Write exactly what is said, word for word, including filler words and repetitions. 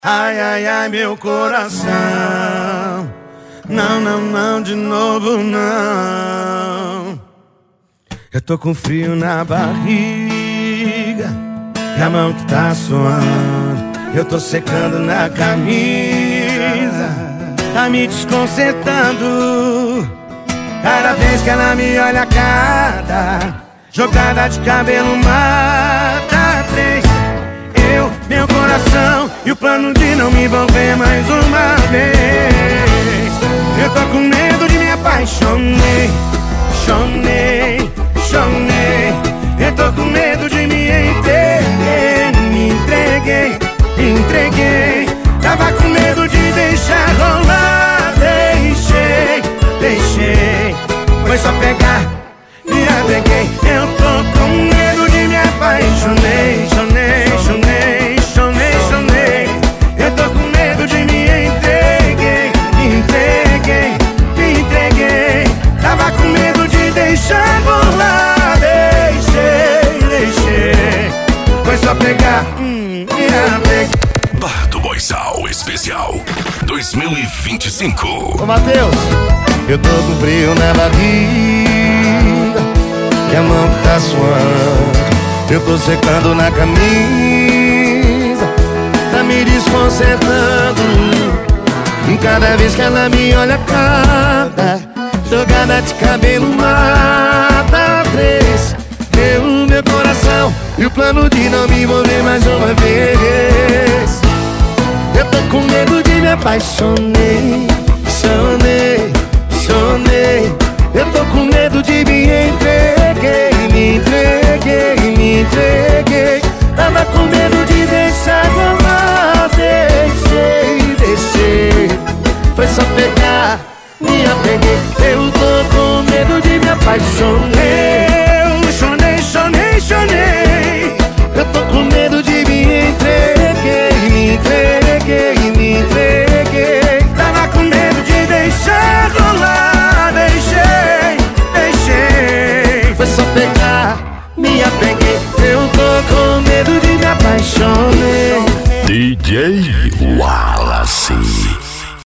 Ai, ai, ai, meu coração. Não, não, não, de novo não. Eu tô com frio na barriga e a mão que tá suando. Eu tô secando na camisa, tá me desconcertando. Cada vez que ela me olha, cada jogada de cabelo mata três. Eu, meu coração e o plano de não me envolver mais uma vez. Eu tô com medo de me apaixonei, chonei, chonei. Eu tô com medo de me entreguei, me entreguei, me entreguei. Tava com medo de deixar rolar, deixei, deixei. Foi só pegar, me apeguei. Eu tô com medo de me apaixonei, chonei, chonei, chonei, chonei. Eu tô com medo de me entreguei, me entreguei, me entreguei. Tava com medo de deixar rolar, deixei, deixei. Foi só pegar, hum, me apeguei. Bar do Boizal Especial dois mil e vinte e cinco. Ô Matheus, eu tô com frio na barriga e a mão que tá suando. Eu tô secando na camisa, tá me desconcertando. Cada vez que ela me olha, cada jogada de cabelo mata três. Eu, meu coração e o plano de não me envolver mais uma vez. Eu tô com medo de me apaixonei, chonei, chonei. Eu tô com medo de me entreguei, me entreguei, me entreguei. Tava com medo de deixar rolar, deixei, deixei. Foi só pegar, me apeguei. Eu tô com medo de me apaixonei. Eu chonei, chonei, chonei. Eu tô com medo de me entreguei, me entreguei, me entreguei. Tava com medo de deixar rolar, deixei, deixei. Foi só pegar, me apeguei. Eu tô com medo de me apaixonei. D J Wallace.